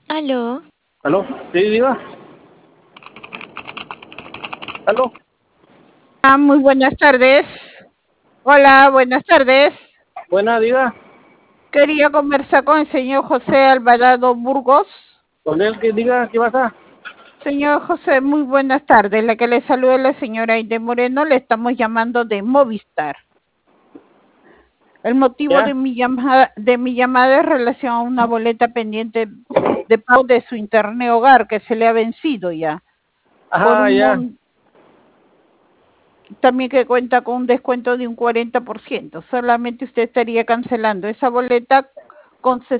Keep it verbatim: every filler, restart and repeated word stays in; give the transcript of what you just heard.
Aló. ¿Aló? Sí, diga. ¿Aló? Ah, muy buenas tardes. Hola, buenas tardes. Buena, diga. Quería conversar con el señor José Alvarado Burgos. Con él que diga, ¿qué pasa? Señor José, muy buenas tardes. La que le saluda es la señora Aide Moreno. Le estamos llamando de Movistar. El motivo ¿Ya? de mi llamada, de mi llamada es relación a una boleta pendiente de pago de su internet hogar que se le ha vencido ya. Por Ajá, un ya. mon- también que cuenta con un descuento de un cuarenta por ciento. Solamente usted estaría cancelando esa boleta con